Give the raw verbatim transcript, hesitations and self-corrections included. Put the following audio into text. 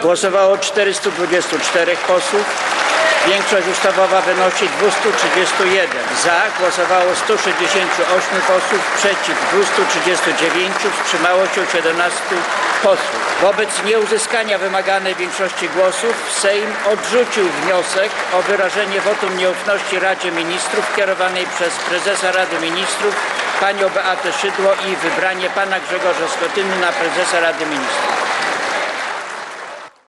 Głosowało czterystu dwudziestu czterech posłów. Większość ustawowa wynosi dwieście trzydzieści jeden. Za głosowało sto sześćdziesiąt osiem posłów, przeciw dwieście trzydzieści dziewięć, wstrzymało się siedemnastu posłów. Wobec nieuzyskania wymaganej większości głosów Sejm odrzucił wniosek o wyrażenie wotum nieufności Radzie Ministrów kierowanej przez prezesa Rady Ministrów panią Beatę Szydło i wybranie pana Grzegorza Schetyny na prezesa Rady Ministrów.